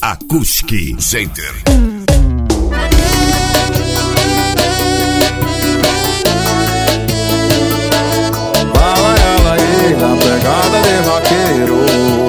Acoustic Center. Fala ela aí, na pegada de vaqueiro.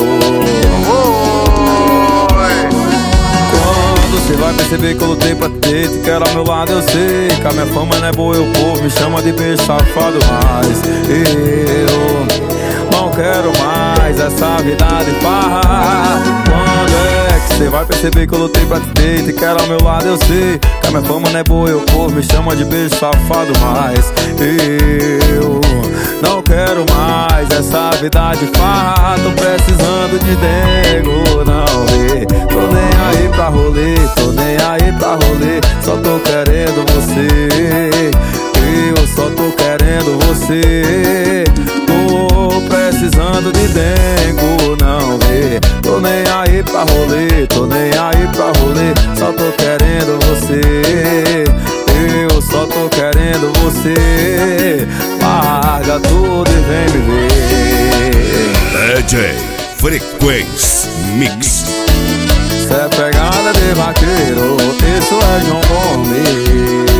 Quando você vai perceber que eu lutei pra ter, te quero ao meu lado, eu sei que a minha fama não é boa e o povo me chama de beijo safado. Mas eu não quero mais essa vida de farra. Quando é que você vai perceber que eu lutei pra te ter, te quero ao meu lado, eu sei que a minha fama não é boa e o povo me chama de beijo safado. Mas eu não quero mais essa vida de farra. Tô precisando de dengo, não vê. Tô nem aí pra rolê, tô nem aí pra rolê. Só tô querendo você, eu só tô querendo você. Tô precisando de dengo, não vê. Tô nem aí pra rolê, tô nem aí pra rolê. Só tô querendo você, eu só tô querendo você. Larga tudo e vem me ver. DJ Frequência Mix. Cê é pegada de vaqueiro, isso é João Gomes.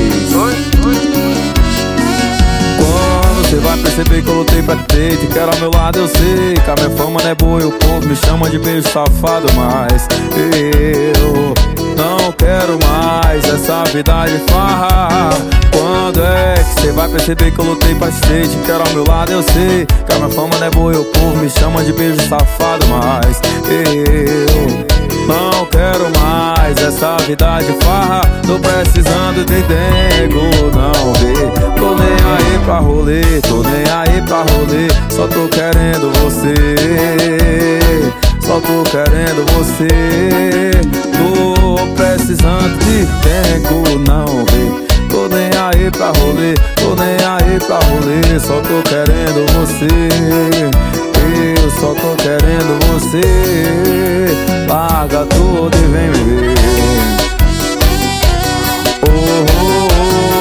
Quando cê vai perceber que eu lutei pra ter, te quero ao meu lado, eu sei que a minha fama não é boa e o povo me chama de beijo safado. Mas eu não quero mais essa vida de farra. Quando é que cê vai perceber que eu lutei pra ter, te quero ao meu lado, eu sei que a minha fama não é boa e o povo me chama de beijo safado. Mas eu não quero mais essa vida de farra. Tô precisando de dengo, não vê. Tô nem aí pra rolê, tô nem aí pra rolê. Só tô querendo você, só tô querendo você. Tô precisando de dengo, não vê. Tô nem aí pra rolê, tô nem aí pra rolê. Só tô querendo você, eu só tô querendo você. Larga tudo e vem me ver.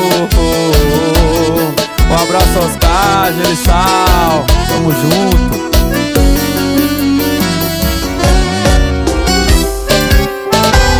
Um abraço aos Cádiz, Sal, tamo junto.